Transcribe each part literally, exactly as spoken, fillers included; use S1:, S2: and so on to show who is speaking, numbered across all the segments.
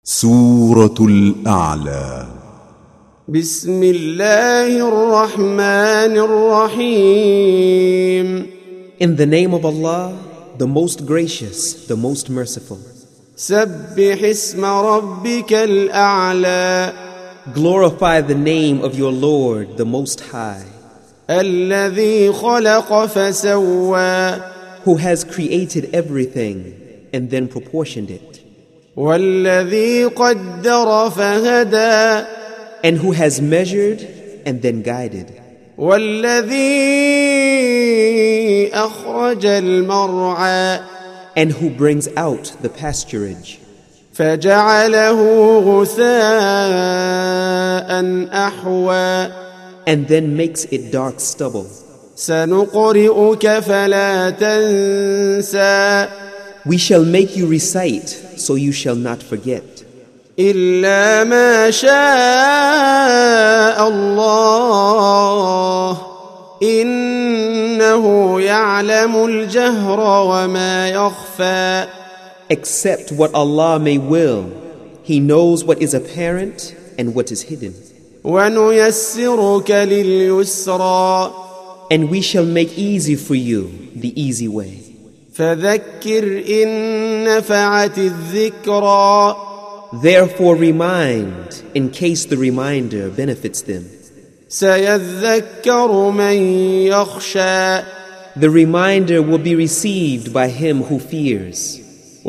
S1: سورة الأعلى.
S2: بسم الله الرحمن الرحيم.
S3: In the name of Allah, the most gracious, the most merciful.
S2: سبح اسم ربك الأعلى.
S3: Glorify the name of your Lord, the Most High,
S2: الذي خلق فسوى.
S3: who has created everything and then proportioned it,
S2: والذي قدر فهدى.
S3: and who has measured and then guided,
S2: والذي أخرج المرعى.
S3: and who brings out the pasturage,
S2: فجعله غثاء أحوى.
S3: and then makes it dark stubble.
S2: سنقرئك فلا تنسى.
S3: We shall make you recite, so you shall not forget,
S2: إلا ما شاء الله إنه يعلم الجهر وما يخفى.
S3: except what Allah may will. He knows what is apparent and what is hidden.
S2: ونيسرك لليسرى.
S3: And we shall make easy for you the easy way.
S2: فذكر إن نفعت الذكرى.
S3: Therefore remind, in case the reminder benefits them.
S2: سيذكر من يخشى.
S3: The reminder will be received by him who fears.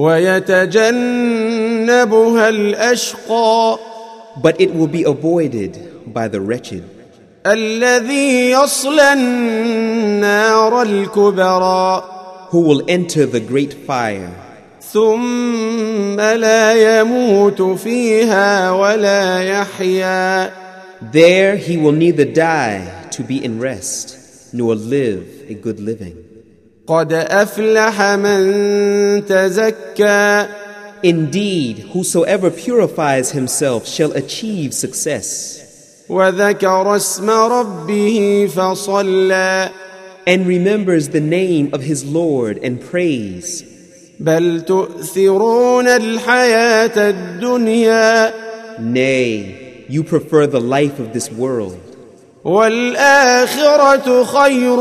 S2: ويتجنبها الأشقى.
S3: But it will be avoided by the wretched,
S2: الذي يصلى النار الكبرى.
S3: who will enter the great fire,
S2: ثم لا يموت فيها ولا يحيا.
S3: there he will neither die to be in rest, nor live a good living.
S2: قد أفلح من تزكى.
S3: Indeed, whosoever purifies himself shall achieve success,
S2: وذكر اسم ربه فصلى.
S3: and remembers the name of his Lord and prays.
S2: بل تؤثرون الحياة الدنيا.
S3: Nay, you prefer the life of this world,
S2: والآخرة خير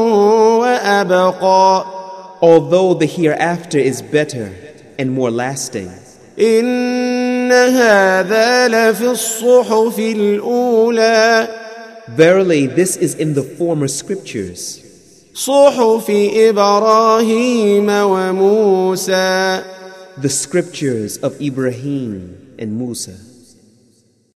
S2: وأبقى.
S3: although the hereafter is better and more lasting.
S2: إن هذا لفي الصحف الأولى.
S3: Verily, this is in the former scriptures,
S2: صحف إبراهيم وموسى.
S3: the scriptures of Ibrahim and Musa.